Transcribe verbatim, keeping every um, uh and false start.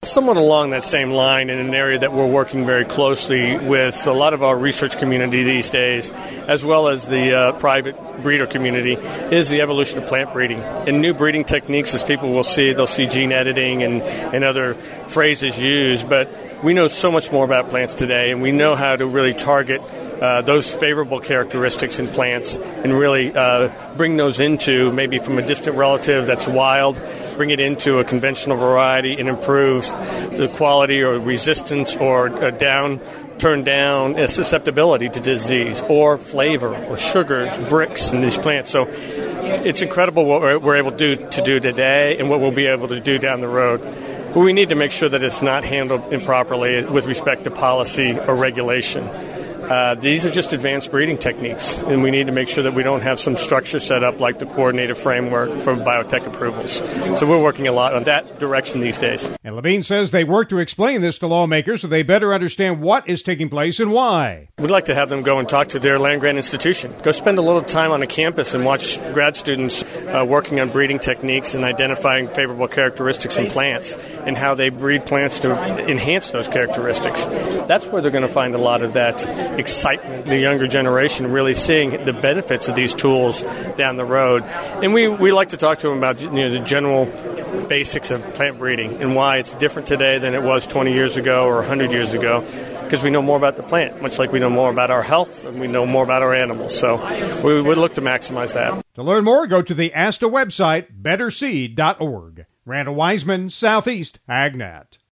Somewhat along that same line, in an area that we're working very closely with a lot of our research community these days, as well as the uh, private breeder community, is the evolution of plant breeding. And new breeding techniques, as people will see, they'll see gene editing and, and other phrases used, but we know so much more about plants today, and we know how to really target Uh, those favorable characteristics in plants and really uh, bring those into, maybe from a distant relative that's wild, bring it into a conventional variety and improves the quality or resistance or uh, down, turn down uh, susceptibility to disease or flavor or sugars, bricks in these plants. So it's incredible what we're, we're able to do, to do today and what we'll be able to do down the road. But we need to make sure that it's not handled improperly with respect to policy or regulation. Uh, these are just advanced breeding techniques, and we need to make sure that we don't have some structure set up like the coordinated framework for biotech approvals. So we're working a lot on that direction these days. And Levine says they work to explain this to lawmakers so they better understand what is taking place and why. We'd like to have them go and talk to their land-grant institution. Go spend a little time on the campus and watch grad students uh, working on breeding techniques and identifying favorable characteristics in plants and how they breed plants to enhance those characteristics. That's where they're going to find a lot of that excitement, the younger generation really seeing the benefits of these tools down the road. And we, we like to talk to them about, you know, the general basics of plant breeding and why it's different today than it was twenty years ago or one hundred years ago, because we know more about the plant, much like we know more about our health and we know more about our animals. So we would look to maximize that. To learn more, go to the ASTA website, better seed dot org. Randall Wiseman, Southeast AgNet.